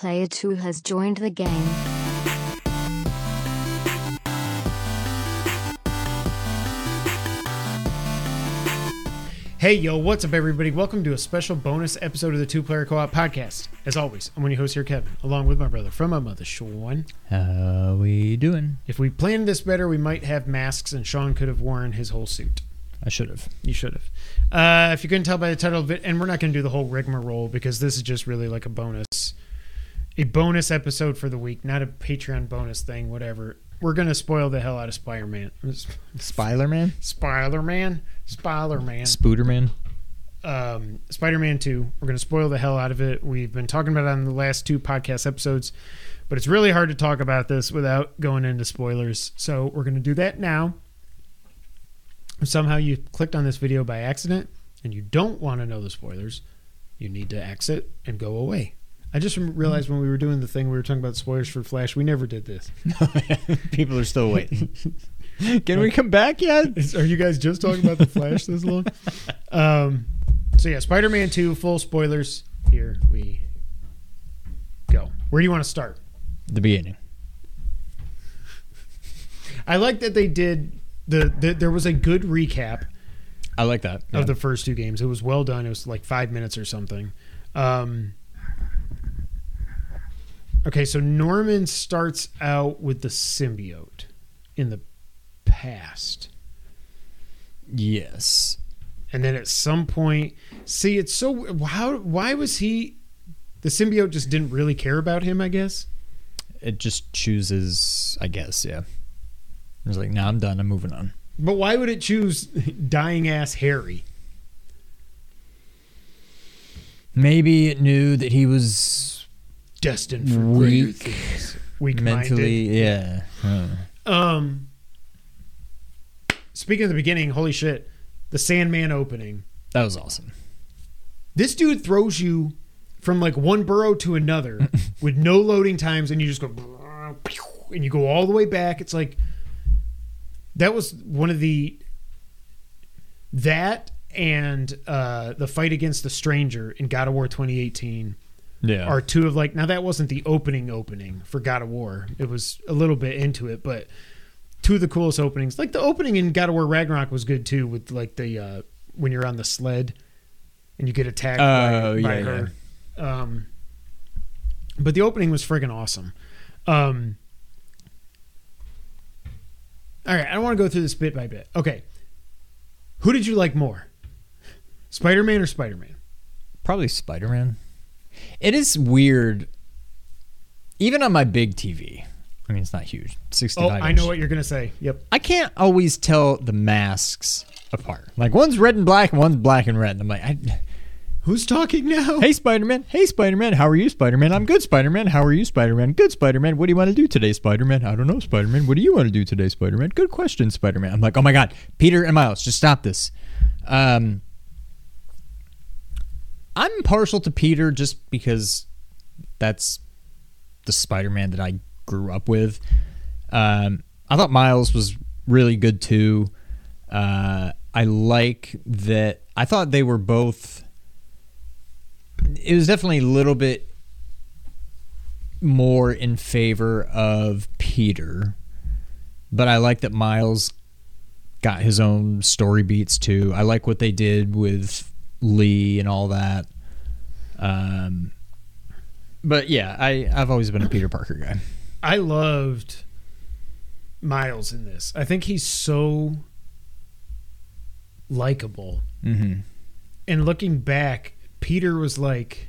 Player 2 has joined the game. Hey, yo, what's up, everybody? Welcome to a special bonus episode of the Two Player Co-op Podcast. As always, I'm one of your hosts here, Kevin, along with my brother from my mother, Sean. How we doing? If we planned this better, we might have masks, and Sean could have worn his whole suit. I should have. You should have. If you couldn't tell by the title of it, and we're not going to do the whole rigmarole because this is just really like a bonus episode for the week, not a Patreon bonus thing, whatever. We're going to spoil the hell out of Spider-Man. Spider-Man? Spider-Man? Spooderman? Spider-Man 2. We're going to spoil the hell out of it. We've been talking about it on the last two podcast episodes, but it's really hard to talk about this without going into spoilers. So we're going to do that now. If somehow you clicked on this video by accident and you don't want to know the spoilers, you need to exit and go away. I just realized when we were doing the thing, we were talking about spoilers for Flash. We never did this. People are still waiting. Can we come back yet? Are you guys just talking about the Flash this long? So yeah, Spider-Man 2, full spoilers. Here we go. Where do you want to start? The beginning. I like that they did there was a good recap. I like that. Of the first two games. It was well done. It was like 5 minutes or something. Okay, so Norman starts out with the symbiote in the past. Yes. And then at some point, see, it's so why was the symbiote just didn't really care about him, I guess? It just chooses, I guess, yeah. It was like, nah, I'm done. I'm moving on. But why would it choose dying ass Harry? Maybe it knew that he was destined for greater things. Weak-minded. Mentally, yeah. Speaking of the beginning, holy shit, the Sandman opening. That was awesome. This dude throws you from like one burrow to another with no loading times, and you just go, and you go all the way back. It's like, that was one of that and the fight against the Stranger in God of War 2018 are two of like, now that wasn't the opening for God of War. It was a little bit into it, but two of the coolest openings. Like the opening in God of War Ragnarok was good too, with like the when you're on the sled and you get attacked by her. Yeah. But the opening was friggin' awesome. All right, I don't want to go through this bit by bit. Okay. Who did you like more? Spider-Man or Spider-Man? Probably Spider-Man. It is weird. Even on my big TV. I mean, it's not huge. 65 I know what you're going to say. Yep. I can't always tell the masks apart. Like, one's red and black and one's black and red. And I'm like, who's talking now? Hey, Spider-Man. Hey, Spider-Man. How are you, Spider-Man? I'm good, Spider-Man. How are you, Spider-Man? Good, Spider-Man. What do you want to do today, Spider-Man? I don't know, Spider-Man. What do you want to do today, Spider-Man? Good question, Spider-Man. I'm like, oh my God, Peter and Miles, just stop this. I'm partial to Peter just because that's the Spider-Man that I grew up with. I thought Miles was really good too. I like that. I thought they were both. It was definitely a little bit more in favor of Peter, but I like that Miles got his own story beats too. I like what they did with Lee and all that. But yeah, I've always been a Peter Parker guy. I loved Miles in this. I think he's so likable. Mm-hmm. And looking back, Peter was like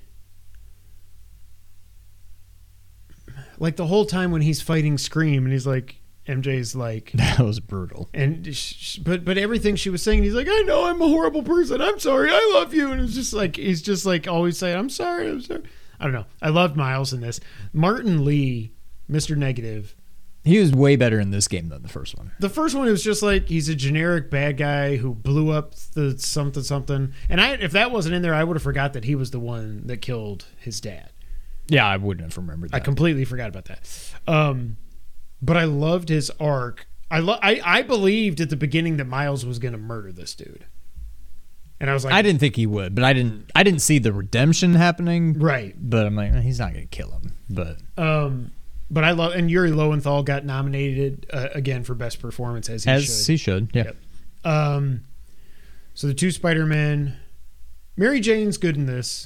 the whole time when he's fighting Scream, and he's like, MJ's like, that was brutal. And but everything she was saying, he's like, I know I'm a horrible person. I'm sorry. I love you. And it's just like, he's just like always saying, I'm sorry. I don't know. I loved Miles in this. Martin Lee, Mr. Negative. He was way better in this game than the first one. The first one, it was just like, he's a generic bad guy who blew up the something. And if that wasn't in there, I would have forgot that he was the one that killed his dad. Yeah, I wouldn't have remembered that. I completely forgot about that. But I loved his arc. I believed at the beginning that Miles was going to murder this dude. And I was like, I didn't think he would, but I didn't see the redemption happening. Right. But I'm like, he's not going to kill him. But But I love, and Yuri Lowenthal got nominated again for best performance as he should. Yeah. Yep. So the two Spider-Men, Mary Jane's good in this.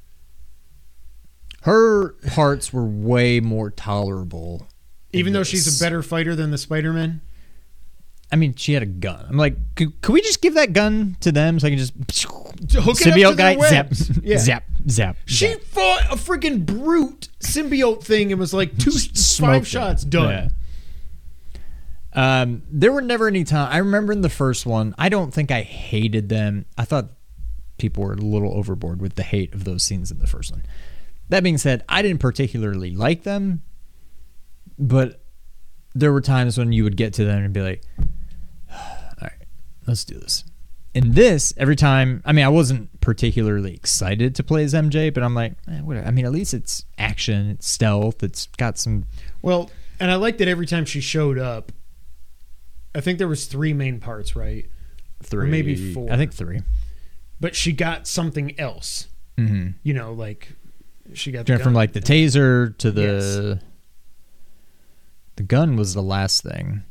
Her parts were way more tolerable. Even though she's a better fighter than the Spider-Man. I mean, she had a gun. I'm like, could we just give that gun to them so I can just hook symbiote it guy up to zap, yeah. zap. She fought a freaking brute symbiote thing and was like 5 shots done. Yeah. There were never any time. I remember in the first one, I don't think I hated them. I thought people were a little overboard with the hate of those scenes in the first one. That being said, I didn't particularly like them, but there were times when you would get to them and be like, all right, let's do this. In this, every time, I mean, I wasn't particularly excited to play as MJ, but I'm like, whatever. I mean, at least it's action, it's stealth, it's got some... Well, and I liked that every time she showed up, I think there was 3 main parts, right? 3. Or maybe 4. I think 3. But she got something else. Mm-hmm. You know, like, she got the gun. From like the taser to the... Yes. The gun was the last thing.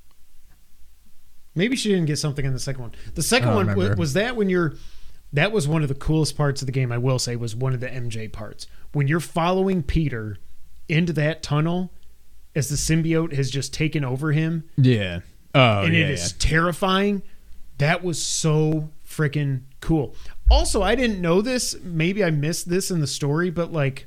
Maybe she didn't get something in the second one. The second one was that when you're... That was one of the coolest parts of the game, I will say, was one of the MJ parts. When you're following Peter into that tunnel as the symbiote has just taken over him. Yeah. Oh, and it is terrifying. That was so freaking cool. Also, I didn't know this. Maybe I missed this in the story, but like...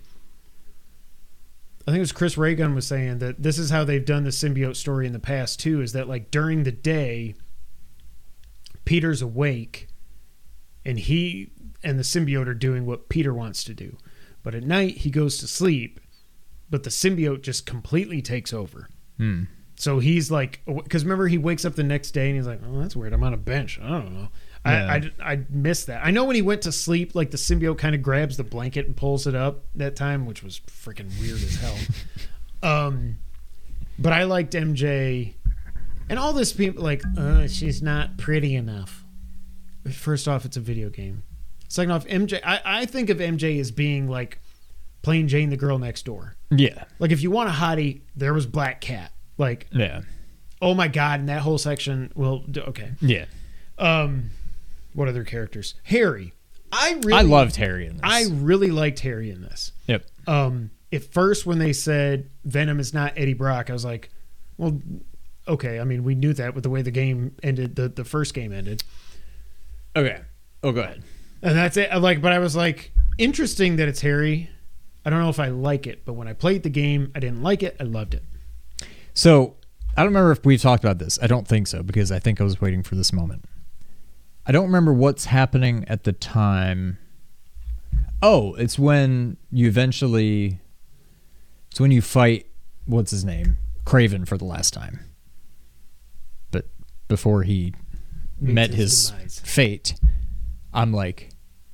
I think it was Chris Raygun was saying that this is how they've done the symbiote story in the past too, is that like during the day, Peter's awake and he and the symbiote are doing what Peter wants to do. But at night he goes to sleep, but the symbiote just completely takes over. So he's like, because remember he wakes up the next day and he's like, oh, that's weird. I'm on a bench. I don't know. Yeah. I missed that. I know when he went to sleep, like the symbiote kind of grabs the blanket and pulls it up that time, which was freaking weird as hell. But I liked MJ and all this people like, she's not pretty enough. First off, it's a video game. Second off, MJ, I think of MJ as being like plain Jane the girl next door. Yeah. Like if you want a hottie, there was Black Cat. Like, yeah. Oh my God. And that whole section. Well, okay. Yeah. What other characters? Harry. I loved Harry in this. I really liked Harry in this. Yep. At first, when they said Venom is not Eddie Brock, I was like, well, okay. I mean, we knew that with the way the game ended, the first game ended. Okay. Oh, go ahead. And that's it. But I was like, interesting that it's Harry. I don't know if I like it, but when I played the game, I didn't like it. I loved it. So, I don't remember if we've talked about this. I don't think so, because I think I was waiting for this moment. I don't remember what's happening at the time. Oh, it's when you eventually... It's when you fight, what's his name? Craven for the last time. But before he met his fate, I'm like,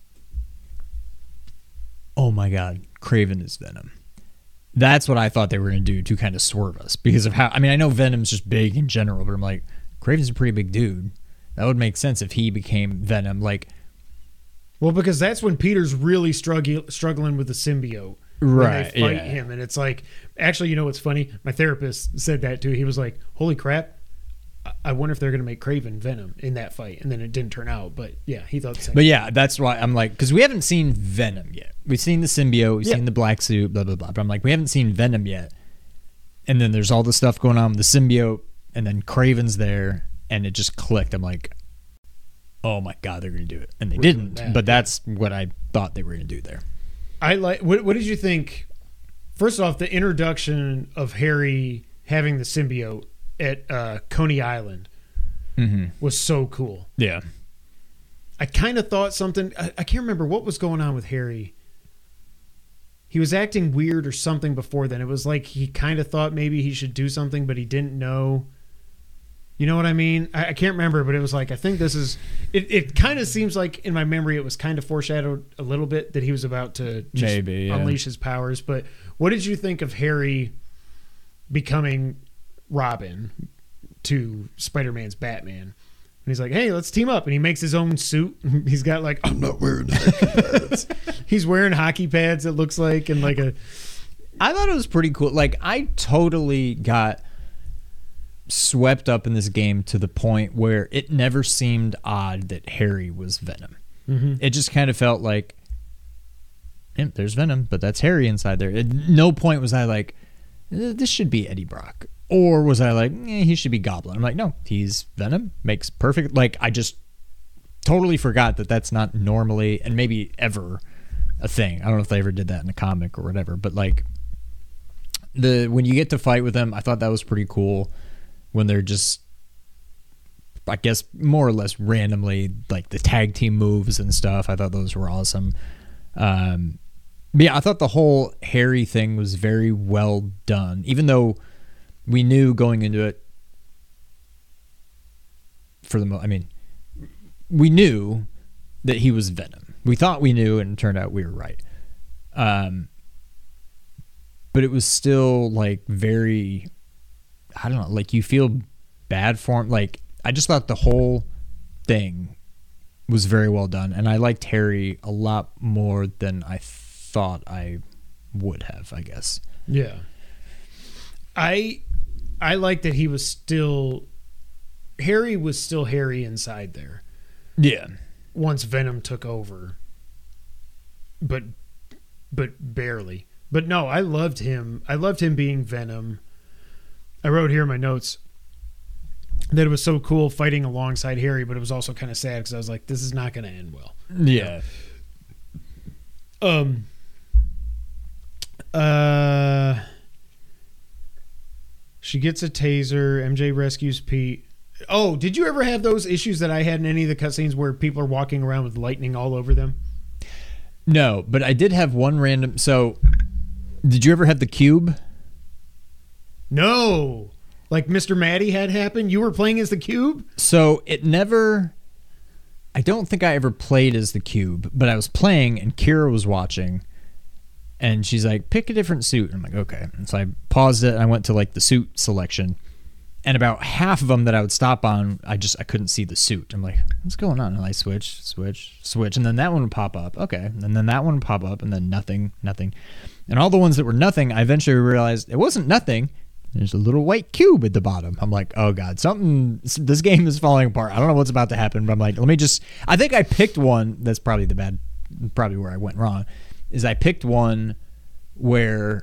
oh my God, Craven is Venom. That's what I thought they were going to do to kind of swerve us. Because of how... I mean, I know Venom's just big in general, but I'm like, Craven's a pretty big dude. That would make sense if he became Venom. Like, well, because that's when Peter's really struggling with the symbiote. Right. When they fight him. And it's like, actually, you know what's funny? My therapist said that too. He was like, holy crap. I wonder if they're going to make Craven Venom in that fight. And then it didn't turn out. But yeah, he thought the same. But yeah, that's why I'm like, because we haven't seen Venom yet. We've seen the symbiote. We've seen the black suit, blah, blah, blah. But I'm like, we haven't seen Venom yet. And then there's all the stuff going on with the symbiote. And then Craven's there. And it just clicked. I'm like, oh my God, they're going to do it. And they didn't. But that's what I thought they were going to do there. I like. What did you think? First off, the introduction of Harry having the symbiote at Coney Island was so cool. Yeah. I kind of thought something. I can't remember what was going on with Harry. He was acting weird or something before then. It was like he kind of thought maybe he should do something, but he didn't know. You know what I mean? I can't remember, but it was like, I think this is... It kind of seems like, in my memory, it was kind of foreshadowed a little bit that he was about to just unleash his powers. But what did you think of Harry becoming Robin to Spider-Man's Batman? And he's like, hey, let's team up. And he makes his own suit. He's got like... I'm not wearing hockey pads. He's wearing hockey pads, it looks like, and like a... I thought it was pretty cool. Like, I totally got swept up in this game to the point where it never seemed odd that Harry was Venom. Mm-hmm. It just kind of felt like, there's Venom, but that's Harry inside there. At no point was I like, this should be Eddie Brock. Or was I like, he should be Goblin. I'm like, no, he's Venom. Makes perfect. Like, I just totally forgot that that's not normally, and maybe ever, a thing. I don't know if they ever did that in a comic or whatever, but like, when you get to fight with them, I thought that was pretty cool. When they're just, I guess, more or less randomly, like the tag team moves and stuff. I thought those were awesome. But yeah, I thought the whole Harry thing was very well done, even though we knew going into it we knew that he was Venom. We thought we knew, and it turned out we were right. But it was still like very, I don't know, like you feel bad for him. Like, I just thought the whole thing was very well done, and I liked Harry a lot more than I thought I would have, I guess. Yeah. I like that he was still, Harry was still Harry inside there. Yeah. Once Venom took over. But barely. But no, I loved him. I loved him being Venom. I wrote here in my notes that it was so cool fighting alongside Harry, but it was also kind of sad because I was like, this is not going to end well. Yeah. She gets a taser. MJ rescues Pete. Oh, did you ever have those issues that I had in any of the cutscenes where people are walking around with lightning all over them? No, but I did have one random. So, did you ever have the cube? No. Like Mr. Maddie had happened? You were playing as the cube? So, it never. I don't think I ever played as the cube, but I was playing and Kira was watching. And she's like, pick a different suit. And I'm like, okay. And so I paused it and I went to like the suit selection. And about half of them that I would stop on, I couldn't see the suit. I'm like, what's going on? And I switch. And then that one would pop up. Okay. And then that one would pop up and then nothing. And all the ones that were nothing, I eventually realized it wasn't nothing. There's a little white cube at the bottom. I'm like, oh God, this game is falling apart. I don't know what's about to happen, but I'm like, I think I picked one. That's probably probably where I went wrong. Is I picked one where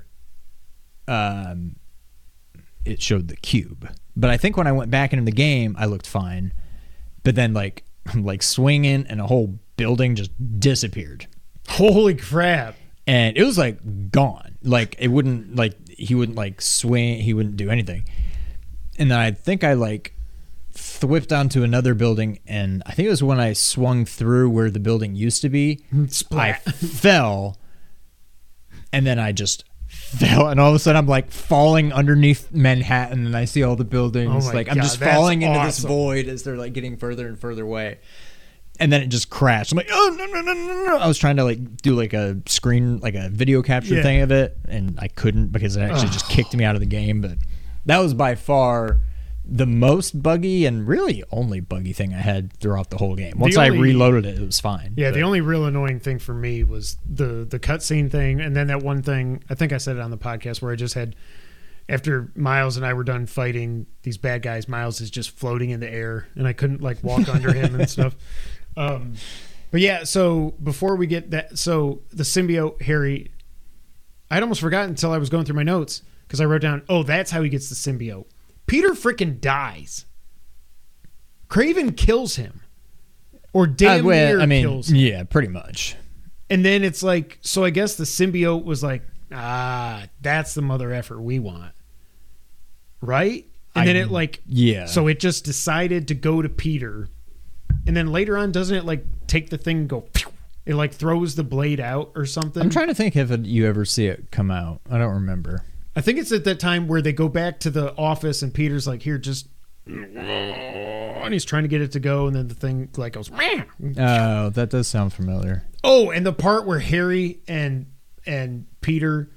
it showed the cube. But I think when I went back into the game, I looked fine. But then like I'm like swinging and a whole building just disappeared. Holy crap. And it was like gone. Like it wouldn't like he wouldn't like swing, he wouldn't do anything. And then I think I like whipped onto another building, and I think it was when I swung through where the building used to be. Splat. I fell, and then I just fell, and all of a sudden I'm like falling underneath Manhattan, and I see all the buildings. Oh my like I'm God, just that's falling into this awesome. void as they're like getting further and further away. And then it just crashed. I'm like, oh no! I was trying to like do like a screen, like a video capture thing of it, and I couldn't because it actually just kicked me out of the game. But that was by far the most buggy and really only buggy thing I had throughout the whole game. Once I reloaded it, it was fine. Yeah, but the only real annoying thing for me was the cutscene thing, and then that one thing, I think I said it on the podcast, where I just had, after Miles and I were done fighting these bad guys, Miles is just floating in the air, and I couldn't like walk under him and stuff. But yeah, so before we get that, so the symbiote, Harry, I'd almost forgotten until I was going through my notes, because I wrote down, oh, that's how he gets the symbiote. Peter freaking dies. Craven kills him. Or damn near kills him. Yeah, pretty much. And then it's like, so I guess the symbiote was like, that's the mother effer we want. Right? And then it like, so it just decided to go to Peter. And then later on, doesn't it like take the thing and go, pew! It like throws the blade out or something? I'm trying to think if you ever see it come out. I don't remember. I think it's at that time where they go back to the office and Peter's like, here, just, and he's trying to get it to go, and then the thing like goes. Oh, that does sound familiar. Oh, and the part where Harry and Peter,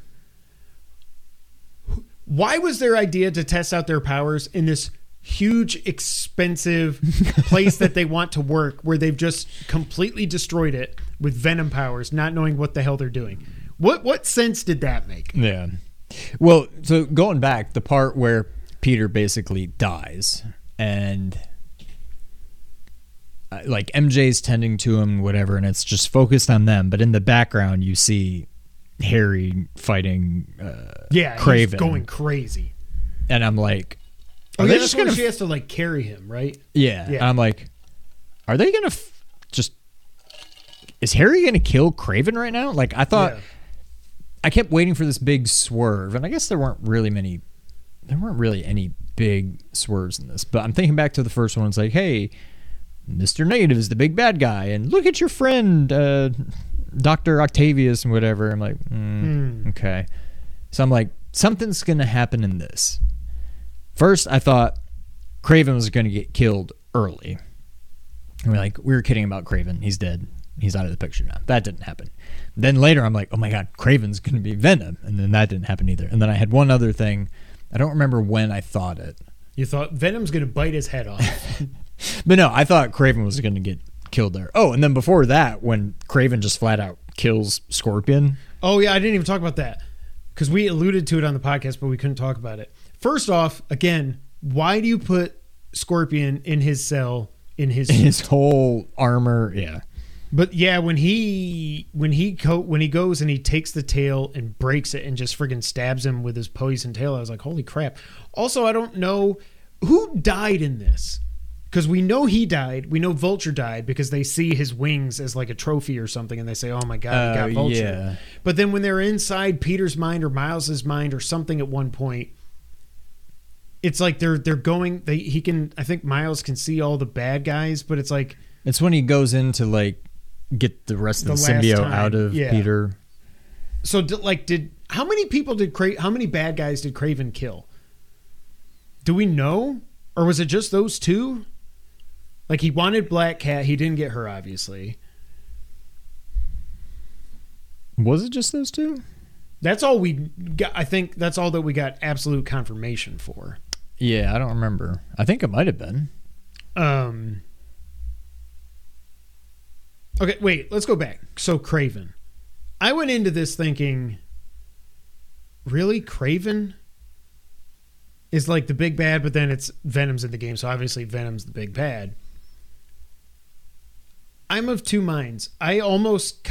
why was their idea to test out their powers in this huge, expensive place that they want to work, where they've just completely destroyed it with Venom powers, not knowing what the hell they're doing? What sense did that make? Yeah. Well, so going back, the part where Peter basically dies and like MJ's tending to him, whatever, and it's just focused on them. But in the background, you see Harry fighting Craven. He's going crazy. And I'm like, are they just gonna? She has to like carry him, right? Yeah. And I'm like, are they gonna just? Is Harry gonna kill Craven right now? Like I thought. Yeah. I kept waiting for this big swerve, and I guess there weren't really any big swerves in this. But I'm thinking back to the first one. It's like, hey, Mr. Negative is the big bad guy, and look at your friend, Dr. Octavius and whatever. I'm like, okay. So I'm like, something's going to happen in this. First, I thought Craven was going to get killed early. And we were kidding about Craven. He's dead. He's out of the picture now. That didn't happen. Then later, I'm like, oh my God, Craven's going to be Venom. And then that didn't happen either. And then I had one other thing. I don't remember when I thought it. You thought Venom's going to bite his head off. But no, I thought Craven was going to get killed there. Oh, and then before that, when Craven just flat out kills Scorpion. Oh, yeah, I didn't even talk about that. Because we alluded to it on the podcast, but we couldn't talk about it. First off, again, why do you put Scorpion in his cell, in his whole armor? Yeah. But yeah, when he goes and he takes the tail and breaks it and just friggin' stabs him with his poison tail, I was like, holy crap. Also, I don't know who died in this, because we know he died. We know Vulture died because they see his wings as like a trophy or something, and they say, oh my God, he got Vulture. Yeah. But then when they're inside Peter's mind or Miles's mind or something at one point, it's like they're going. I think Miles can see all the bad guys, but it's like it's when he goes into like. Get the rest of the symbiote out of Peter. So, how many bad guys did Craven kill? Do we know, or was it just those two? Like he wanted Black Cat, he didn't get her, obviously. Was it just those two? That's all we got. I think that's all that we got absolute confirmation for. Yeah, I don't remember. I think it might have been. Okay, wait, let's go back. So Craven. I went into this thinking, really? Craven is like the big bad, but then it's Venom's in the game, so obviously Venom's the big bad. I'm of two minds. I almost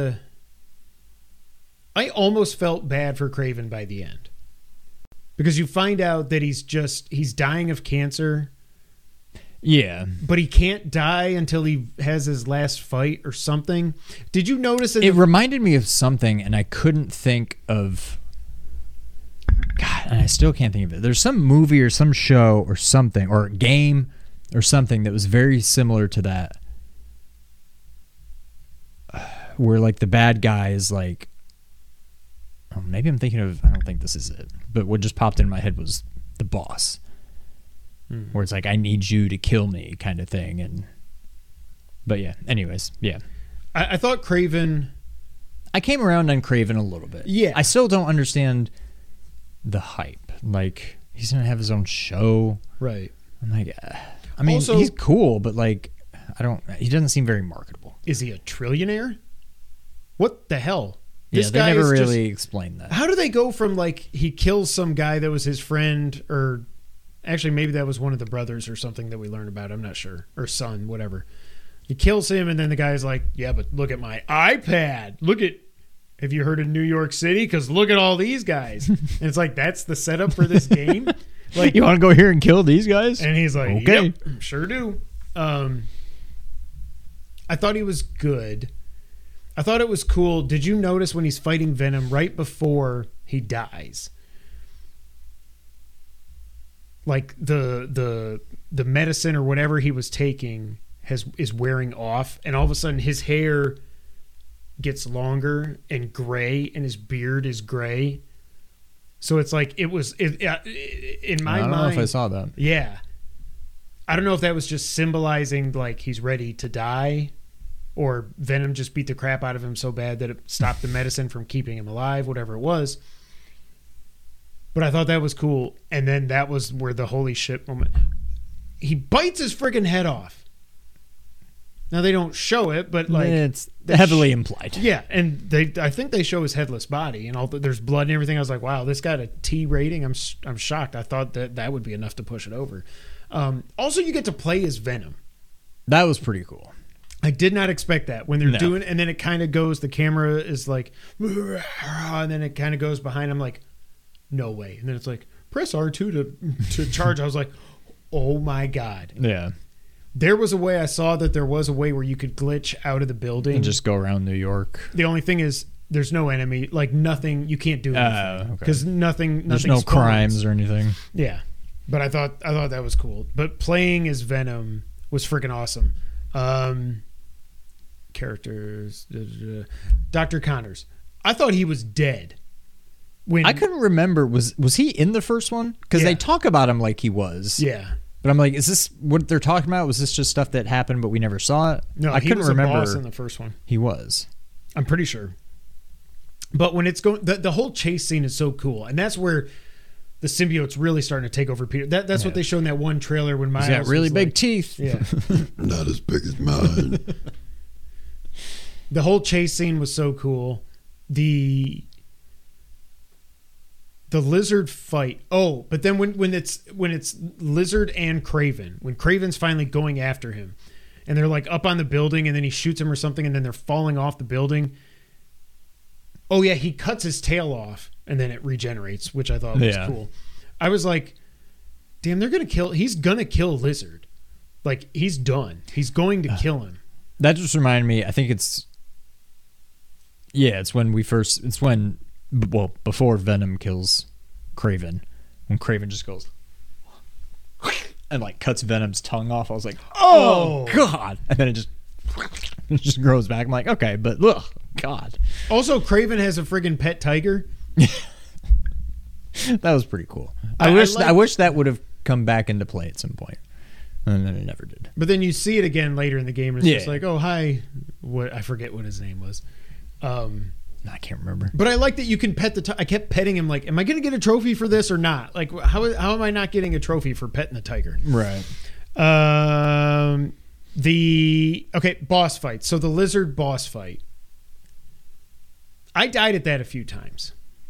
felt bad for Craven by the end. Because you find out that he's dying of cancer. Yeah. But he can't die until he has his last fight or something. Did you notice it reminded me of something, and I couldn't think of... God, and I still can't think of it. There's some movie or some show or something, or game or something that was very similar to that. Where, like, the bad guy is like... Oh, maybe I'm thinking of... I don't think this is it. But what just popped in my head was the boss. Where it's like, I need you to kill me kind of thing. But yeah, anyways, yeah. I thought Craven... I came around on Craven a little bit. Yeah. I still don't understand the hype. Like, he's going to have his own show. Right. I'm like, I mean, also, he's cool, but like, he doesn't seem very marketable. Is he a trillionaire? What the hell? This guy never really explained that. How do they go from like, he kills some guy that was his friend, or... Actually, maybe that was one of the brothers or something that we learned about. I'm not sure. Or son, whatever. He kills him, and then the guy's like, yeah, but look at my iPad. Have you heard of New York City? Because look at all these guys. And it's like, that's the setup for this game? Like, you want to go here and kill these guys? And he's like, okay. Yep, sure do. I thought he was good. I thought it was cool. Did you notice when he's fighting Venom right before he dies? Like the medicine or whatever he was taking is wearing off, and all of a sudden his hair gets longer and gray, and his beard is gray. So it's like in my mind. I don't know if I saw that. Yeah, I don't know if that was just symbolizing like he's ready to die, or Venom just beat the crap out of him so bad that it stopped the medicine from keeping him alive. Whatever it was. But I thought that was cool. And then that was where the holy shit moment. He bites his friggin' head off. Now they don't show it, but like it's heavily implied. yeah, and I think they show his headless body and all. There's blood and everything. I was like, wow, this got a T rating. I'm shocked. I thought that would be enough to push it over. Also, you get to play as Venom. That was pretty cool. I did not expect that when they're doing, and then it kind of goes. The camera is like, and then it kind of goes behind. I'm like, no way. And then it's like, press R2 to charge. I was like, oh my god. Yeah. There was a way, I saw that there was a way where you could glitch out of the building. And just go around New York. The only thing is there's no enemy, like nothing, you can't do anything. Because nothing There's no spawns. crimes or anything. Yeah. But I thought that was cool. But playing as Venom was freaking awesome. Characters. Dr. Connors. I thought he was dead. When I couldn't remember, was he in the first one? Because Yeah. they talk about him like he was. Yeah. But I'm like, is this what they're talking about? Was this just stuff that happened but we never saw it? No, I he couldn't was remember. a boss in the first one. He was. I'm pretty sure. But when it's going, the whole chase scene is so cool, and that's where the symbiote's really starting to take over Peter. That's what they showed in that one trailer when Miles He's got really was big like, teeth. Yeah. Not as big as mine. The whole chase scene was so cool. The lizard fight. Oh, but then when it's Lizard and Kraven, when Kraven's finally going after him, and they're like up on the building, and then he shoots him or something, and then they're falling off the building. Oh yeah, he cuts his tail off, and then it regenerates, which I thought was cool. I was like, damn, he's gonna kill Lizard. Like, he's done. He's going to kill him. That just reminded me, I think it's before Venom kills Kraven, when Kraven just goes and like cuts Venom's tongue off. I was like, oh god, and then it just grows back. I'm like, okay, but ugh, god. Also, Kraven has a friggin' pet tiger. That was pretty cool. I I wish that would have come back into play at some point, and then it never did. But then you see it again later in the game, and it's just Yeah. like, oh hi, I forget what his name was. I can't remember. But I like that you can pet I kept petting him. Like, am I going to get a trophy for this or not? Like, how am I not getting a trophy for petting the tiger? Right. Boss fight. So the lizard boss fight. I died at that a few times.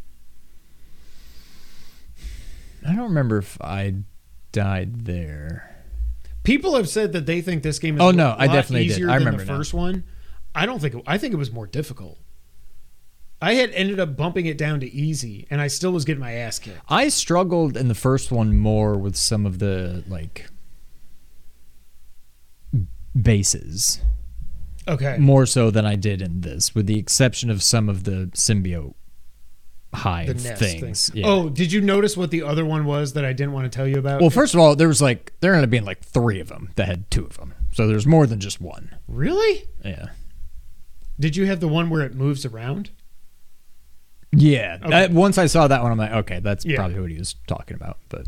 I don't remember if I died there. People have said that they think this game is Oh, a no, lot I definitely did. easier I than remember the now. first one. I think it was more difficult. I had ended up bumping it down to easy, and I still was getting my ass kicked. I struggled in the first one more with some of the like bases, Okay. more so than I did in this, with the exception of some of the symbiote hive The nest things. thing. Yeah. Oh, did you notice what the other one was that I didn't want to tell you about? Well, first of all, there ended up being like 3 of them that had 2 of them, so there's more than just one. Really? Yeah. Did you have the one where it moves around? Yeah. Okay. Once I saw that one, I'm like, okay, that's Yeah. probably what he was talking about. But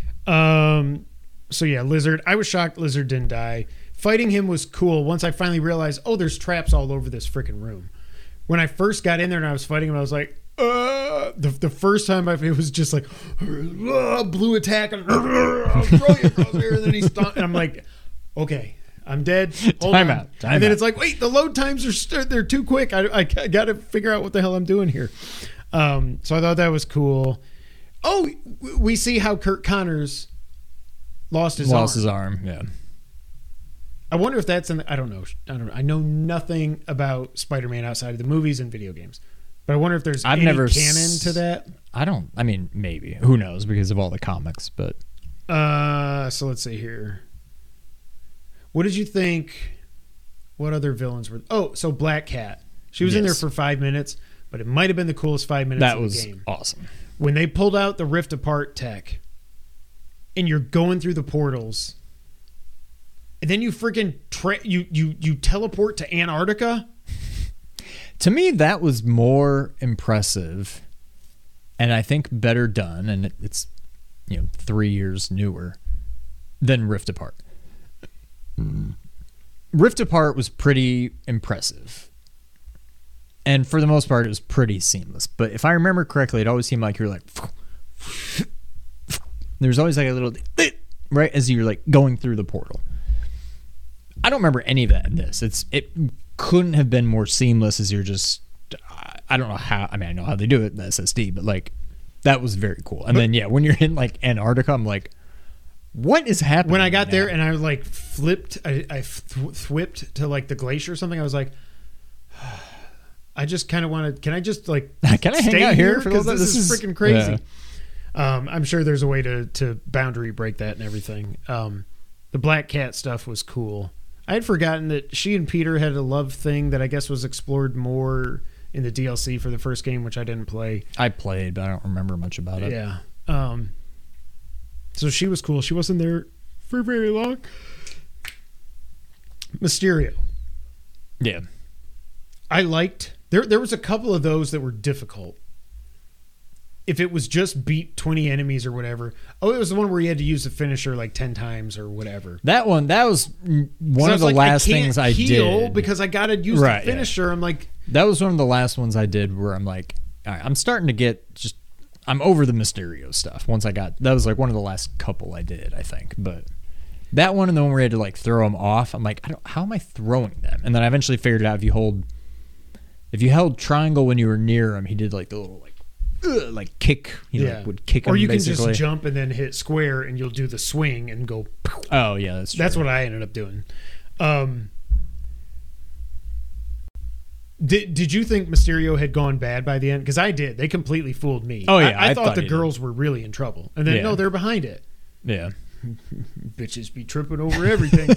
So yeah, Lizard. I was shocked Lizard didn't die. Fighting him was cool once I finally realized, oh, there's traps all over this freaking room. When I first got in there and I was fighting him, I was like, the first time it was just like, blue attack, and I'll throw you across here, and then he stomped, and I'm like, okay, I'm dead. Hold Time on. out. Time And then out. it's like, wait, the load times they're too quick. I got to figure out what the hell I'm doing here. So I thought that was cool. Oh, we see how Kurt Connors lost his arm. Yeah. I wonder if that's I don't know. I know nothing about Spider-Man outside of the movies and video games. But I wonder if there's any canon to that. I mean, maybe. Who knows, because of all the comics, but So let's see here. What did you think? What other villains were? Oh, so Black Cat. She was in there Yes. for 5 minutes, but it might have been the coolest 5 minutes that of was the game. awesome. When they pulled out the Rift Apart tech, and you're going through the portals, and then you freaking you teleport to Antarctica. To me, that was more impressive, and I think better done, and it's 3 years newer than Rift Apart. Rift Apart was pretty impressive, and for the most part, it was pretty seamless. But if I remember correctly, it always seemed like you were like, there's always like a little right as you're like going through the portal. I don't remember any of that in this. It couldn't have been more seamless as you're just. I don't know how. I mean, I know how they do it in the SSD, but like that was very cool. And then when you're in like Antarctica, I'm like, what is happening? When I got there and I like flipped, I thwipped to like the glacier or something. I was like, I just kind of want to. Can I just like? Can I hang out here for because this is freaking crazy. Yeah. I'm sure there's a way to boundary break that and everything. The Black Cat stuff was cool. I had forgotten that she and Peter had a love thing that I guess was explored more in the DLC for the first game, which I didn't play. I played, but I don't remember much about it. Yeah. So she was cool. She wasn't there for very long. Mysterio. Yeah. I liked... There was a couple of those that were difficult. If it was just beat 20 enemies or whatever. Oh, it was the one where you had to use the finisher like 10 times or whatever. That was one of the last things I did. Because I got to use the finisher. I'm like... That was one of the last ones I did where I'm like, all right, I'm starting to get just... I'm over the Mysterio stuff. Once I got... That was like one of the last couple I did, I think. But that one and the one where you had to like throw them off, I'm like, how am I throwing them? And then I eventually figured out if you held triangle when you were near him, he did like the little like kick. He would kick him. Or you basically. Can just jump and then hit square and you'll do the swing and go. Oh yeah, that's true. That's what I ended up doing. Did you think Mysterio had gone bad by the end? Because I did. They completely fooled me. Oh yeah, I thought the girls were really in trouble, and then no, they're behind it. Yeah, bitches be tripping over everything.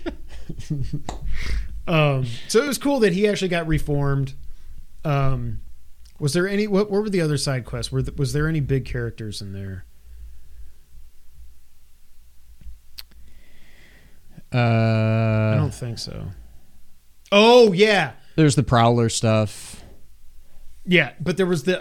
So it was cool that he actually got reformed. Was there any? What were the other side quests? Was there any big characters in there? I don't think so. Oh yeah, there's the Prowler stuff. Yeah, but there was the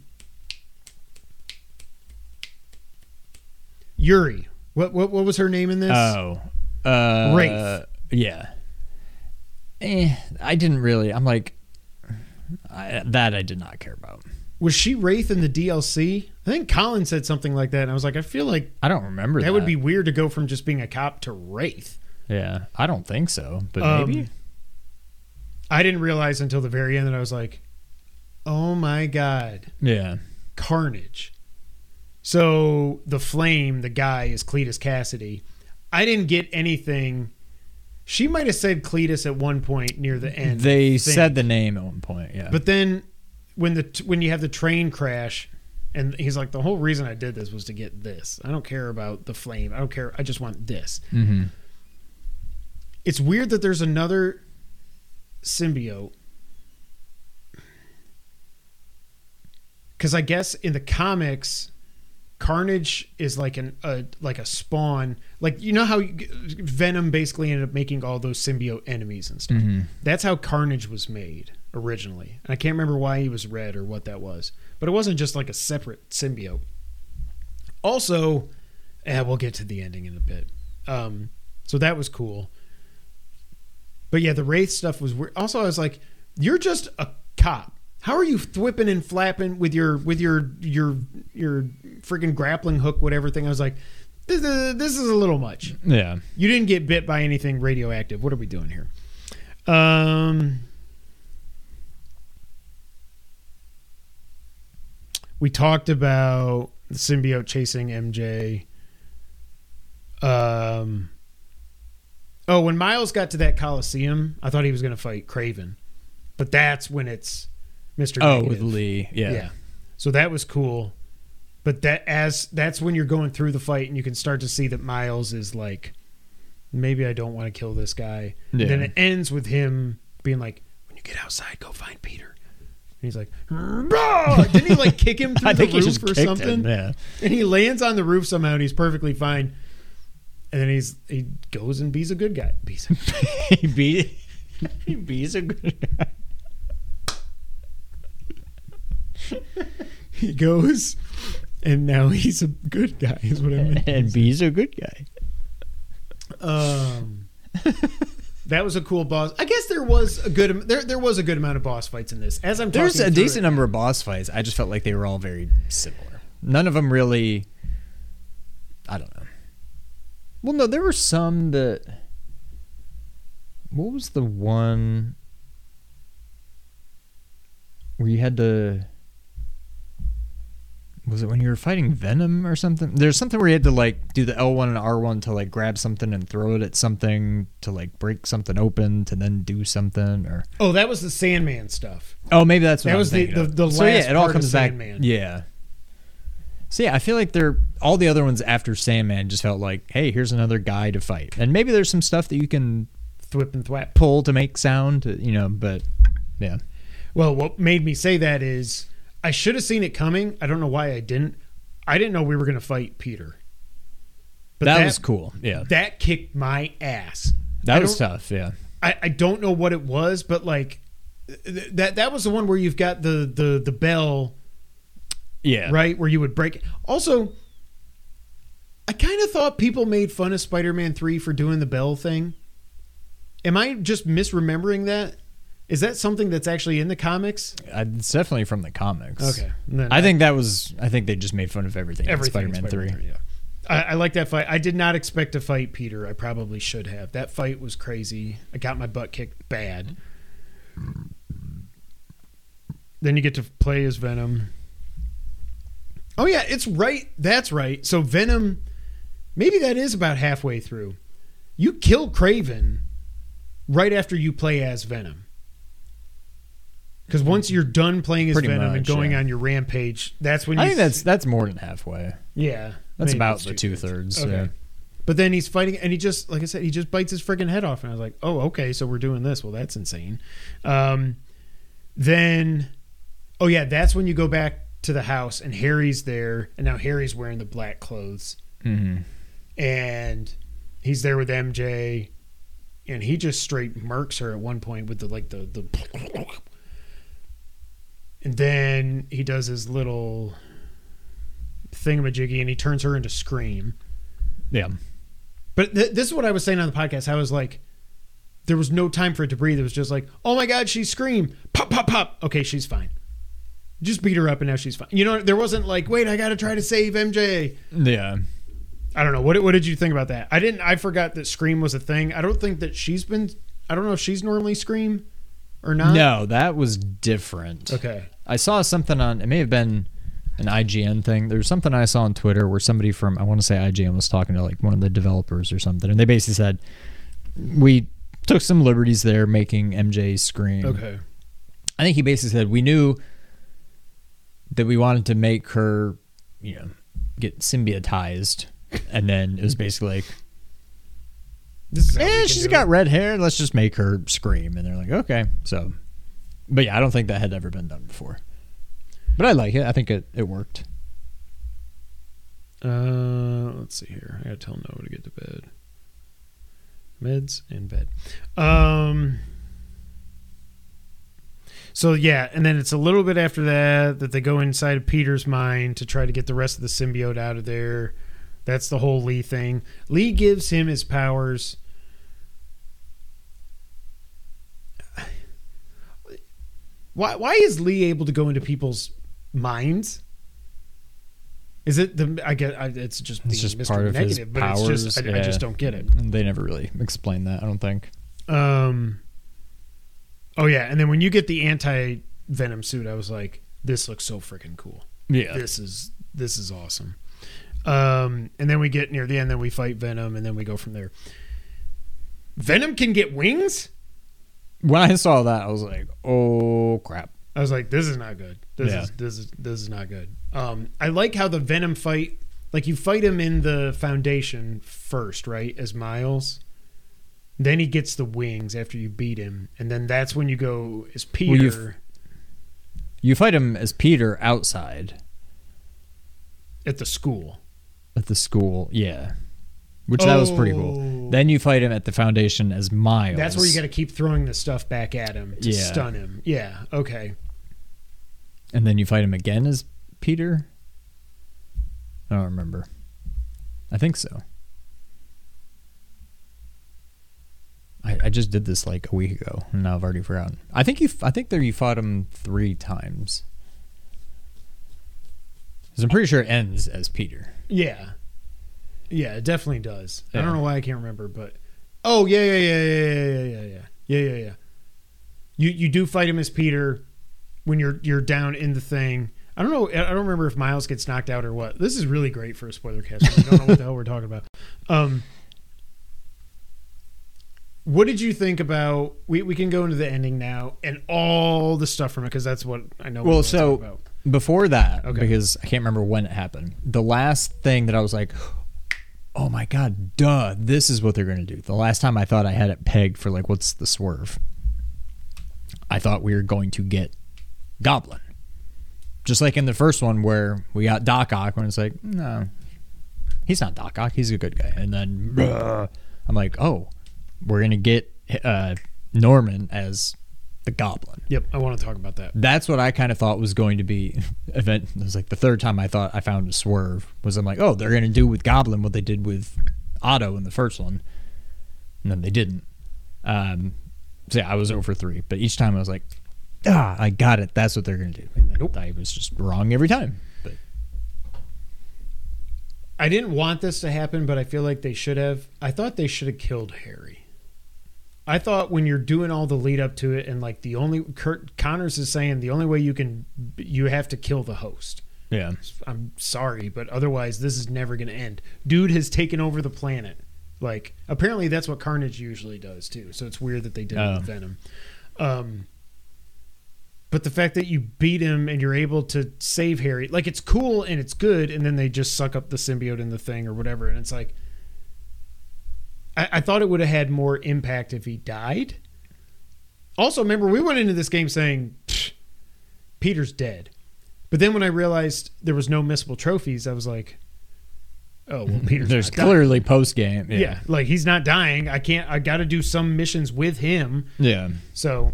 Yuri. What was her name in this? Oh, Wraith. Yeah. I didn't really. I'm like. I did not care about. Was she Wraith in the DLC? I think Colin said something like that, and I was like, I feel like I don't remember that. That would be weird to go from just being a cop to Wraith. Yeah, I don't think so, but maybe. I didn't realize until the very end that I was like, oh my God. Yeah. Carnage. So the Flame, the guy, is Cletus Cassidy. I didn't get anything... She might have said Cletus at one point near the end. They said the name at one point, yeah. But then when you have the train crash, and he's like, the whole reason I did this was to get this. I don't care about the Flame. I don't care. I just want this. Mm-hmm. It's weird that there's another symbiote. Because I guess in the comics... Carnage is like a spawn, like you know how Venom basically ended up making all those symbiote enemies and stuff. Mm-hmm. That's how Carnage was made originally, and I can't remember why he was red or what that was, but it wasn't just like a separate symbiote. Also, we'll get to the ending in a bit. So that was cool, but yeah, the Wraith stuff was weird. Also, I was like, you're just a cop. How are you thwipping and flapping with your freaking grappling hook, whatever thing? I was like, this is a little much. Yeah. You didn't get bit by anything radioactive. What are we doing here? We talked about the symbiote chasing MJ. When Miles got to that Coliseum, I thought he was going to fight Kraven, but that's when it's Mr. Negative. With Lee. Yeah. So that was cool. But that's when you're going through the fight and you can start to see that Miles is like, maybe I don't want to kill this guy. Yeah. And then it ends with him being like, when you get outside, go find Peter. And he's like, didn't he like kick him through the roof or something? Yeah. And he lands on the roof somehow and he's perfectly fine. And then he goes and be's a good guy. Be's a good guy. He goes, and now he's a good guy, is what I meant. And B's a good guy. That was a cool boss. I guess there was a good amount of boss fights in this. As I'm talking, there's a decent number of boss fights. I just felt like they were all very similar. None of them really. I don't know. Well, no, there were some that. What was the one where you had to? Was it when you were fighting Venom or something? There's something where you had to like do the L1 and R1 to like grab something and throw it at something to like break something open to then do something or. Oh, that was the Sandman stuff. Oh, maybe that's what That I was thinking of. the last So yeah, it all part comes of back. Sandman. Yeah. So yeah, I feel like all the other ones after Sandman just felt like, hey, here's another guy to fight, and maybe there's some stuff that you can Thwip and thwap. pull to make sound, but yeah. Well, what made me say that is I should have seen it coming. I don't know why I didn't. I didn't know we were going to fight Peter. But That was cool. Yeah. That kicked my ass. That was tough. Yeah. I don't know what it was, but like that was the one where you've got the bell, Yeah. right, where you would break it. Also, I kind of thought people made fun of Spider-Man 3 for doing the bell thing. Am I just misremembering that? Is that something that's actually in the comics? It's definitely from the comics. Okay. Then I think they just made fun of everything in everything in Spider-Man 3. 3, yeah. I like that fight. I did not expect to fight Peter. I probably should have. That fight was crazy. I got my butt kicked bad. Then you get to play as Venom. Oh, yeah, it's right. That's right. So Venom, maybe that is about halfway through. You kill Kraven right after you play as Venom. Because once you're done playing as Pretty Venom and much, going yeah. on your rampage, that's when you... I think that's more than halfway. Yeah. That's maybe about it's the 2/3. 2/3. Okay. Yeah. But then he's fighting, and he just, like I said, he just bites his freaking head off. And I was like, oh, okay, so we're doing this. Well, that's insane. Then, oh, yeah, that's when you go back to the house, and Harry's there, and now Harry's wearing the black clothes. Mm-hmm. And he's there with MJ, and he just straight murks her at one point with the and then he does his little thingamajiggy, and he turns her into Scream. Yeah. But this is what I was saying on the podcast. I was like, there was no time for it to breathe. It was just like, oh my God, she's Scream. Pop, pop, pop. Okay, she's fine. Just beat her up and now she's fine. You know, there wasn't like, wait, I got to try to save MJ. Yeah. I don't know. What did you think about that? I forgot that Scream was a thing. I don't think that I don't know if she's normally Scream or not. No, that was different. Okay. I saw something it may have been an IGN thing. There was something I saw on Twitter where somebody from, I want to say IGN, was talking to like one of the developers or something. And they basically said, we took some liberties there making MJ Scream. Okay. I think he basically said, we knew that we wanted to make her, get symbiotized. And then it was basically like, This is how we can she's do got it. red hair. Let's just make her Scream. And they're like, okay. So, but yeah, I don't think that had ever been done before. But I like it. I think it worked. Let's see here. I gotta tell Noah to get to bed. Meds and bed. So yeah, and then it's a little bit after that they go inside of Peter's mind to try to get the rest of the symbiote out of there. That's the whole Lee thing. Lee gives him his powers. Why is Lee able to go into people's minds? Is it it's just being just Mr. part of his Negative, but powers. it's just I Yeah. just don't get it. They never really explained that, I don't think. Oh yeah, and then when you get the anti-venom suit, I was like, this looks so freaking cool. Yeah. This is awesome. And then we get near the end, then we fight Venom, and then we go from there. Venom can get wings? When I saw that, I was like, oh crap. I was like, this is not good. Yeah. This is not good. I like how the Venom fight, like you fight him in the Foundation first, right, as Miles. Then he gets the wings after you beat him, and then that's when you go as Peter. You fight him as Peter outside at the school. at the school, yeah. Which that was pretty cool. Then you fight him at the Foundation as Miles. That's where you got to keep throwing the stuff back at him to Yeah. stun him. Yeah, okay. And then you fight him again as Peter? I don't remember. I think so. I just did this like a week ago, and now I've already forgotten. I think you fought him 3 times. Because I'm pretty sure it ends as Peter. Yeah. Yeah, it definitely does. Yeah. I don't know why I can't remember, but Oh, yeah. You do fight him as Peter when you're down in the thing. I don't know. I don't remember if Miles gets knocked out or what. This is really great for a spoiler cast. I don't know what the hell we're talking about. What did you think about? We can go into the ending now and all the stuff from it because that's what I know. Well, so talk about. Before that, Okay. because I can't remember when it happened, the last thing that I was like, oh my God, duh, this is what they're going to do. The last time I thought I had it pegged for like, what's the swerve? I thought we were going to get Goblin. Just like in the first one where we got Doc Ock when it's like, no, he's not Doc Ock, he's a good guy. And then I'm like, oh, we're going to get Norman as the Goblin. Yep, I want to talk about that. That's what I kind of thought was going to be event. It was like the third time I thought I found a swerve was I'm like, oh, they're going to do with Goblin what they did with Otto in the first one. And then they didn't. So yeah, I was 0 for 3. But each time I was like, I got it. That's what they're going to do. And Nope. I was just wrong every time. But I didn't want this to happen, but I feel like they should have. I thought they should have killed Harry. I thought when you're doing all the lead up to it and like Kurt Connors is saying the only way you have to kill the host. yeah. I'm sorry, but otherwise this is never going to end. Dude has taken over the planet. Like apparently that's what Carnage usually does too. So it's weird that they did it with Venom. But the fact that you beat him and you're able to save Harry, like it's cool and it's good, and then they just suck up the symbiote in the thing or whatever, and it's like I thought it would have had more impact if he died. Also, remember, we went into this game saying, Peter's dead. But then when I realized there was no missable trophies, I was like, oh, well, Peter's There's not clearly post game. yeah, like he's not dying. I got to do some missions with him. Yeah. So,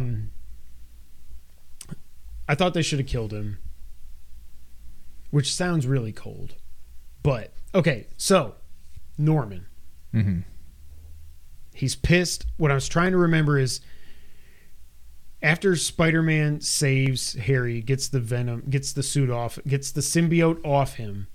I thought they should have killed him, which sounds really cold. But, okay, so, Norman. Mm-hmm. He's pissed. What I was trying to remember is after Spider-Man saves Harry, gets the Venom, gets the suit off, gets the symbiote off him,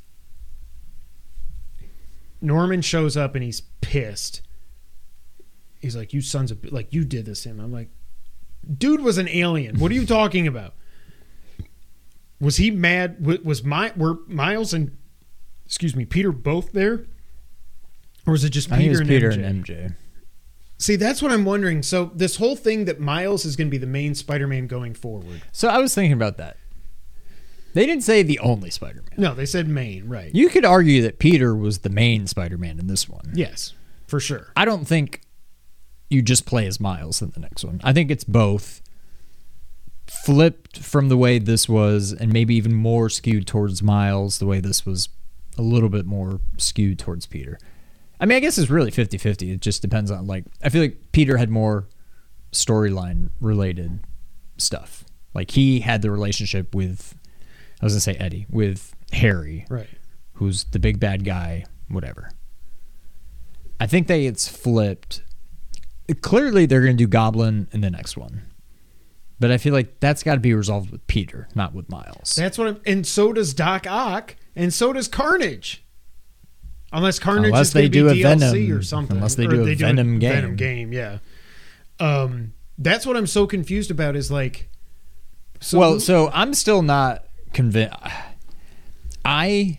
Norman shows up and he's pissed. He's like, you sons of... Like, you did this to him. I'm like, dude was an alien. What are you talking about? Was he mad? Were Miles and... Excuse me, Peter both there? Or was it just I think it was Peter Peter and and MJ? MJ. See, that's what I'm wondering. So this whole thing that Miles is going to be the main Spider-Man going forward. So I was thinking about that. They didn't say the only Spider-Man. No, they said main, right. You could argue that Peter was the main Spider-Man in this one. Yes, for sure. I don't think you just play as Miles in the next one. I think it's both flipped from the way this was and maybe even more skewed towards Miles, the way this was a little bit more skewed towards Peter. I mean, I guess it's really 50-50. It just depends on, like, I feel like Peter had more storyline related stuff. Like, he had the relationship with, I was going to say Eddie, with Harry, Right. who's the big bad guy, whatever. I think it's flipped. Clearly, they're going to do Goblin in the next one. But I feel like that's got to be resolved with Peter, not with Miles. That's what I'm... And so does Doc Ock, and so does Carnage. Unless Carnage Unless is going they to be do a DLC Venom- or something. unless they Or do a Venom game. Venom game, yeah. That's what I'm so confused about is like... So I'm still not convinced. I'm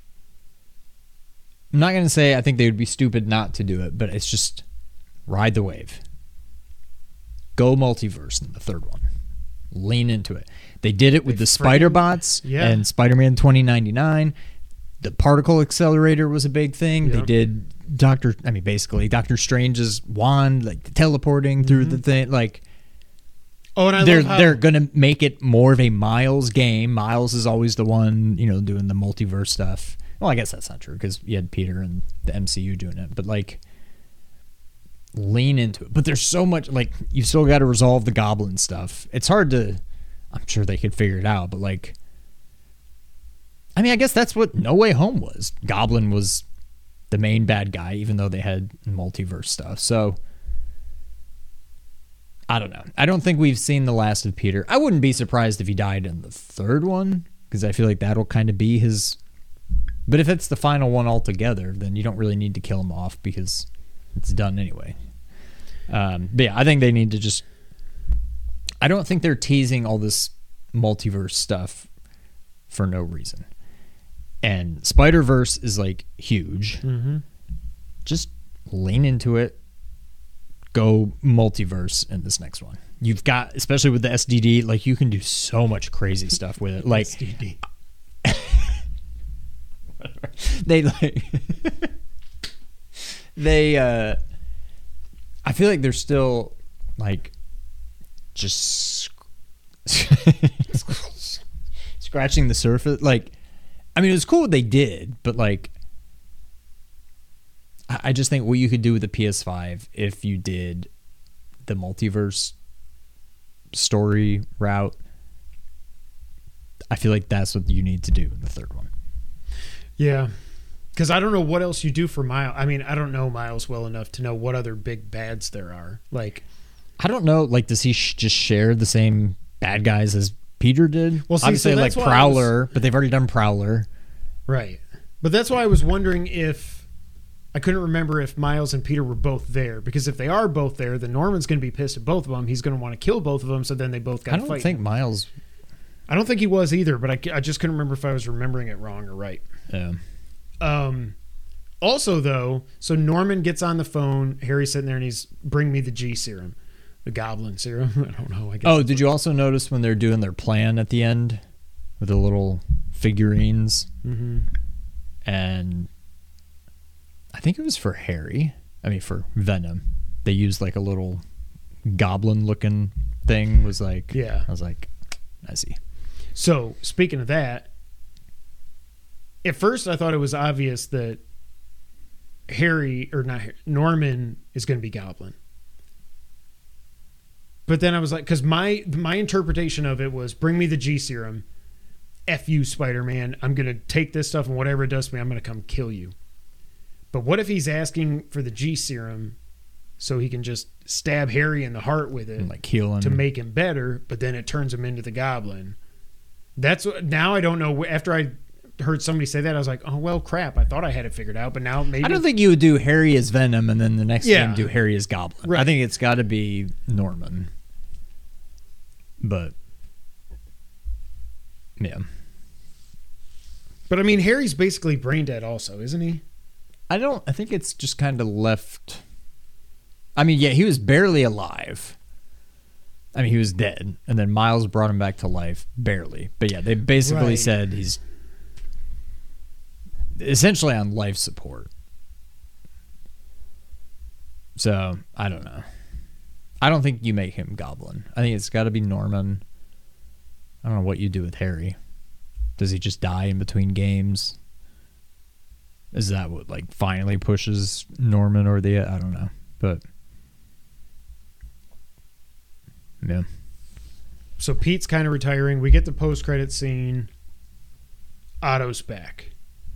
not going to say I think they would be stupid not to do it, but it's just ride the wave. Go multiverse in the third one. Lean into it. They did it with the Spider Bots yeah. and Spider-Man 2099. The particle accelerator was a big thing. Yep. They did basically Doctor Strange's wand, like the teleporting through the thing. Like, Oh, and they're gonna make it more of a Miles game. Miles is always the one, doing the multiverse stuff. Well, I guess that's not true because you had Peter and the MCU doing it, but like, lean into it. But there's so much, like, you still got to resolve the Goblin stuff. It's hard to. I'm sure they could figure it out, but like, I mean, I guess that's what No Way Home was. Goblin was the main bad guy, even though they had multiverse stuff. So, I don't know. I don't think we've seen the last of Peter. I wouldn't be surprised if he died in the third one, because I feel like that'll kind of be his... But if it's the final one altogether, then you don't really need to kill him off, because it's done anyway. But yeah, I think they need to just. I don't think they're teasing all this multiverse stuff for no reason. And Spider-Verse is like huge. Mm-hmm. Just lean into it. Go multiverse in this next one. You've got, especially with the SDD, like you can do so much crazy stuff with it. Like SDD. they like they I feel like they're still like just scratching the surface. Like, I mean, it was cool what they did, but like I just think what you could do with the PS5 if you did the multiverse story route, I feel like that's what you need to do in the third one. Yeah. Because I don't know what else you do for Miles. I mean, I don't know Miles well enough to know what other big bads there are. Like, I don't know. Like, does he just share the same bad guys as Peter did? Well, see, obviously, so like that's why Prowler, but they've already done Prowler. right. But that's why I was wondering if I couldn't remember if Miles and Peter were both there. Because if they are both there, then Norman's going to be pissed at both of them. He's going to want to kill both of them. So then they both got I to don't fight. think Miles. I don't think he was either. But I just couldn't remember if I was remembering it wrong or right. Yeah. Also, though, so Norman gets on the phone. Harry's sitting there and he's bring me the G serum, the Goblin serum. I don't know. I guess. Oh, did you also notice when they're doing their plan at the end with the little figurines? Mm-hmm. And I think it was for Harry. I mean, for Venom, they used like a little goblin-looking thing. Was like, Yeah. I was like, I see. So speaking of that, at first I thought it was obvious that Norman is going to be Goblin. But then I was like, because my interpretation of it was bring me the G serum, F you, Spider-Man. I'm going to take this stuff and whatever it does to me, I'm going to come kill you. But what if he's asking for the G serum so he can just stab Harry in the heart with it And like heal him to make him better, but then it turns him into the Goblin? That's what, now I don't know. After I heard somebody say that, I was like, oh, well, crap. I thought I had it figured out, but now maybe. I don't think you would do Harry as Venom and then the next Yeah. game do Harry as Goblin. Right. I think it's got to be Norman. But yeah, But I mean, Harry's basically brain dead also, isn't he? I think it's just kind of left. I mean, yeah, he was barely alive. I mean, he was dead, and then Miles brought him back to life, barely. But yeah, they basically Right. said he's essentially on life support. So, I don't know. I don't think you make him Goblin. I think it's got to be Norman. I don't know what you do with Harry. Does he just die in between games? Is that what like finally pushes Norman or the I don't know. But yeah. So Pete's kind of retiring. We get the post-credit scene. Otto's back.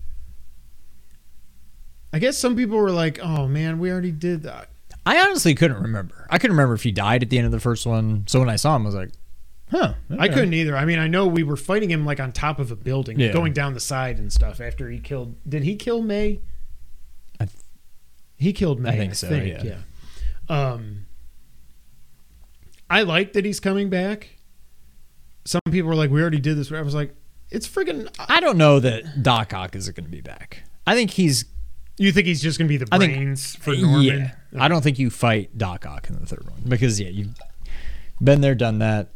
I guess some people were like, oh, man, we already did that. I honestly couldn't remember. I couldn't remember if he died at the end of the first one. So when I saw him, I was like, huh. Okay. I couldn't either. I mean, I know we were fighting him like on top of a building, Yeah. going down the side and stuff after he killed... Did he kill May? He killed May, I think so, yeah. I like that he's coming back. Some people were like, we already did this. I was like, it's friggin'... I don't know that Doc Ock is going to be back. I think he's... You think he's just going to be the I think- brains for Norman? Yeah. I don't think you fight Doc Ock in the third one. Because, yeah, you've been there, done that.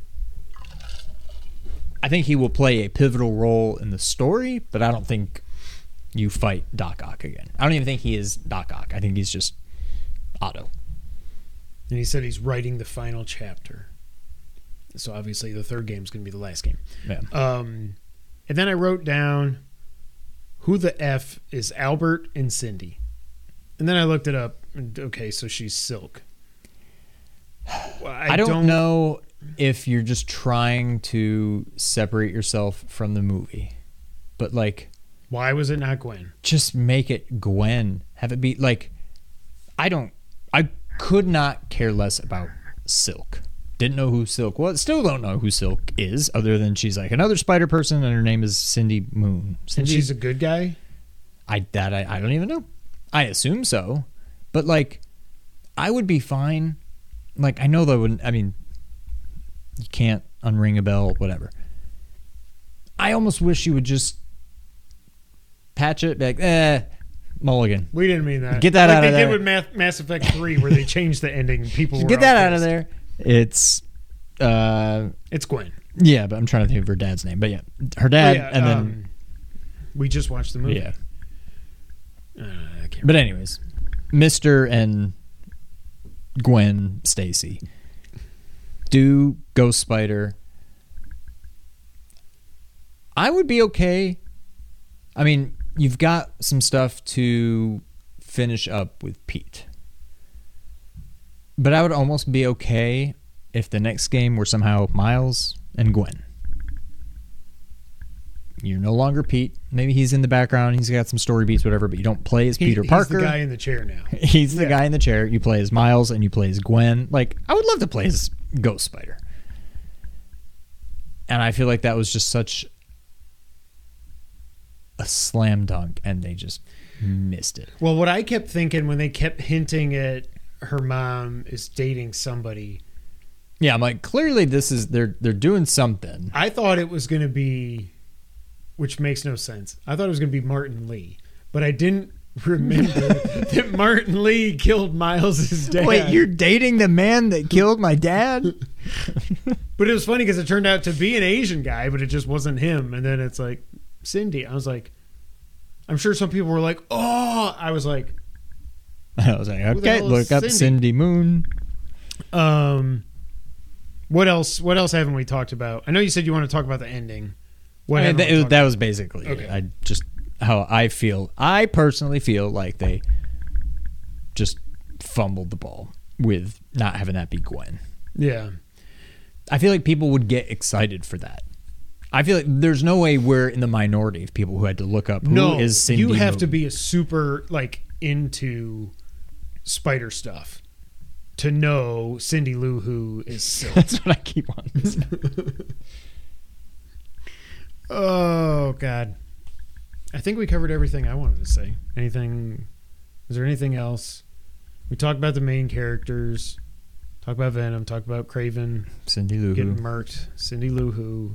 I think he will play a pivotal role in the story, but I don't think you fight Doc Ock again. I don't even think he is Doc Ock. I think he's just Otto. And he said he's writing the final chapter. So obviously the third game is going to be the last game. Yeah. And then I wrote down who the F is Albert and Cindy. And then I looked it up. And, okay, so she's Silk. Well, I don't know if you're just trying to separate yourself from the movie. But, like... Why was it not Gwen? Just make it Gwen. Have it be, like... I could not care less about Silk. Didn't know who Silk was. Still don't know who Silk is, other than she's like another spider person, and her name is Cindy Moon. And she's a good guy? I don't even know. I assume so, But like, I would be fine. Like, I know that wouldn't. I mean, you can't unring a bell, whatever. I almost wish you would just patch it, like, mulligan. We didn't mean that. Get that like out of they there. did with Mass Effect 3, where they changed the ending. People were Get that all out of pissed. there. It's It's Gwen. yeah, but I'm trying to think of her dad's name. But yeah, her dad, and then we just watched the movie. yeah. I can't But anyways, Mr. and Gwen Stacy do Ghost Spider. I would be okay. I mean, you've got some stuff to finish up with Pete. But I would almost be okay if the next game were somehow Miles and Gwen. You're no longer Pete. Maybe he's in the background. He's got some story beats, whatever, but you don't play as Peter Parker. He's the guy in the chair now. He's the guy in the chair. You play as Miles and you play as Gwen. Like, I would love to play as Ghost Spider. And I feel like that was just such a slam dunk, and they just missed it. Well, what I kept thinking when they kept hinting at her mom is dating somebody, Yeah, I'm like, clearly this is they're doing something. I thought it was going to be, which makes no sense. I thought it was going to be Martin Lee, but I didn't remember that Martin Lee killed Miles' dad. Wait, you're dating the man that killed my dad? But it was funny because it turned out to be an Asian guy, but it just wasn't him. And then it's like Cindy. I was like, I'm sure some people were like, "Oh," I was like, I was like, Who the okay, hell is look up Cindy? Cindy Moon. What else? What else haven't we talked about? I know you said you want to talk about the ending. What haven't we talked That about? was basically Okay. it. I just how I feel. I personally feel like they just fumbled the ball with not having that be Gwen. Yeah. I feel like people would get excited for that. I feel like there's no way we're in the minority of people who had to look up who is Cindy you have Moon. to be a super like into spider stuff to know Cindy Lou Who is silk. That's what I keep wanting to say. Oh God, I think we covered everything I wanted to say. Anything? Is there anything else? We talked about the main characters. Talked about Venom. Talked about Craven Cindy Lou getting Who. murked. Cindy Lou Who.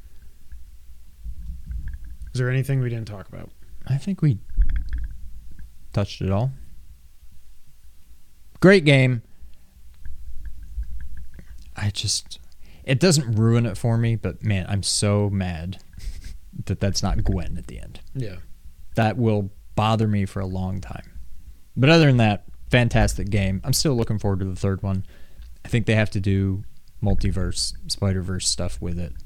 Is there anything we didn't talk about? I think we touched it all. Great game. It doesn't ruin it for me, but man, I'm so mad that that's not Gwen at the end. Yeah. That will bother me for a long time. But other than that, fantastic game. I'm still looking forward to the third one. I think they have to do multiverse, Spider-Verse stuff with it.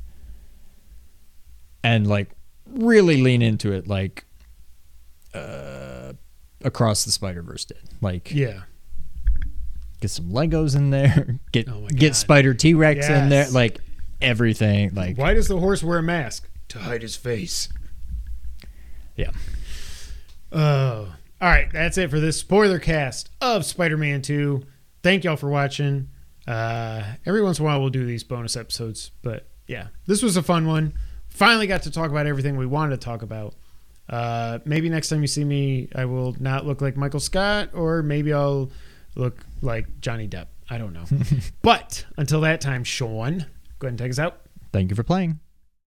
And like really lean into it like Across the Spider-Verse did. Like Yeah. get some Legos in there, get Oh my get God. Spider T-Rex in there, Yes. like everything. Like Why does the horse wear a mask? To hide his face. yeah. Oh. All right, that's it for this spoiler cast of Spider-Man 2. Thank y'all for watching. Every once in a while we'll do these bonus episodes, but yeah, this was a fun one. Finally got to talk about everything we wanted to talk about. Maybe next time you see me, I will not look like Michael Scott, or maybe I'll look like Johnny Depp. I don't know. But until that time, Sean, go ahead and take us out. Thank you for playing.